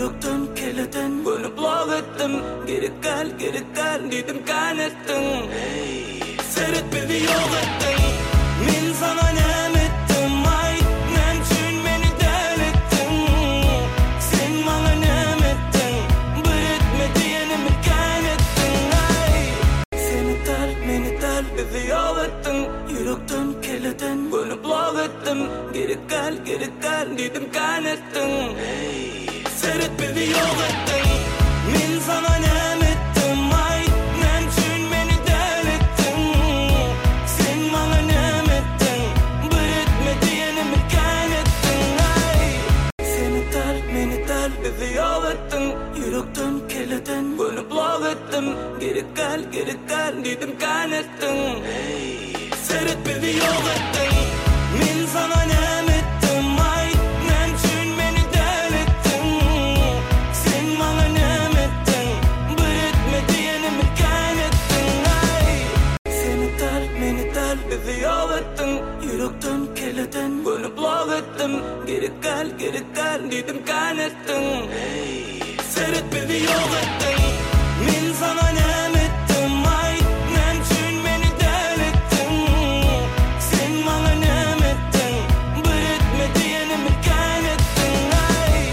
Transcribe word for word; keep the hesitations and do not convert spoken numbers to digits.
Yürekten keleden Gönüp lağ ettim Geri gel geri gel dedim kan ettin Seret beni yok ettin Min sana nem ettim ay Nem çün beni del ettin Sen bana nem ettin Bir etme diyenimi kan ettin ay Seni tel beni tel beni yok ettin Yürekten keleden Gönüp lağ ettim Geri gel geri gel dedim kan ettin Seret beni yok ettin Min sana nem ettim ay Nem çün beni del ettin Sen bana nem ettin Bir etme diyenimi kan ettin ay Seni tel beni tel beni yok ettin Yürekten keleden Gönüp lağ ettim Geri gel geri gel dedim kan ettin Seret beni yok ettin Min sana nem ettim ay Nem çün beni del ettin Sen bana nem ettin Bir etme diyenimi kan ettin ay Seni tel beni tel beni yok ettin Yürekten keleden Gönüp lağ ettim Geri gel geri gel dedim kan ettin Seret beni yok ettin Min sana nem